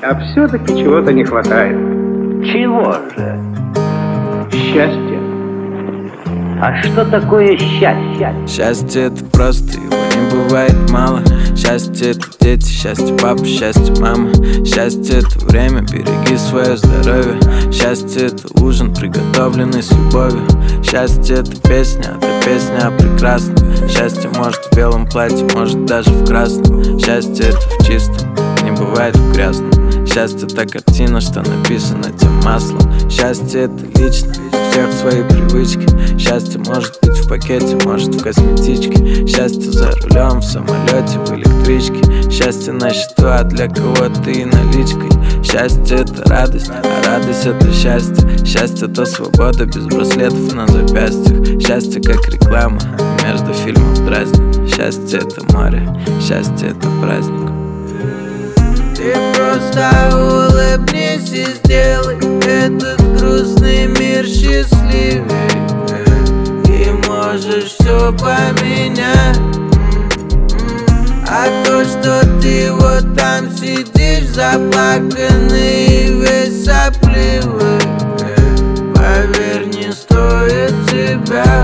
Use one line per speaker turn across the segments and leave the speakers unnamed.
А все-таки чего-то не хватает.
Чего же?
Счастья.
А что такое счастье?
Счастье — это просто, его не бывает мало. Счастье — это дети, счастье папа, счастье мама. Счастье — это время, береги свое здоровье. Счастье — это ужин, приготовленный с любовью. Счастье — это песня о прекрасном. Счастье может в белом платье, может даже в красном. Счастье — это в чистом, не бывает в грязном. Счастье — это картина, что написана тем маслом. Счастье — это лично, у всех свои привычки. Счастье может быть в пакете, может в косметичке. Счастье за рулем, в самолете, в электричке. Счастье на счету, а для кого-то и наличкой. Счастье — это радость, а радость — это счастье. Счастье — это свобода без браслетов на запястьях. Счастье как реклама между фильмов дразнит. Счастье — это море, счастье — это праздник. Ты просто улыбнись и сделай этот грустный мир счастливее. И можешь все поменять. А то, что ты вот там сидишь заплаканный и весь сопливый, поверь, не стоит тебя.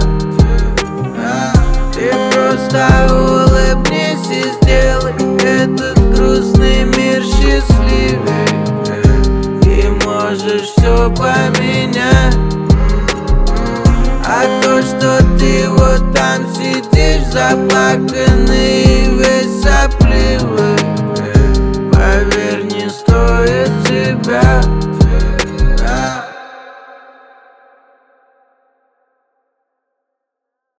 Ты просто улыбнись и сделай этот грустный мир счастливее. И можешь все поменять. А то, что ты вот там сидишь заплаканный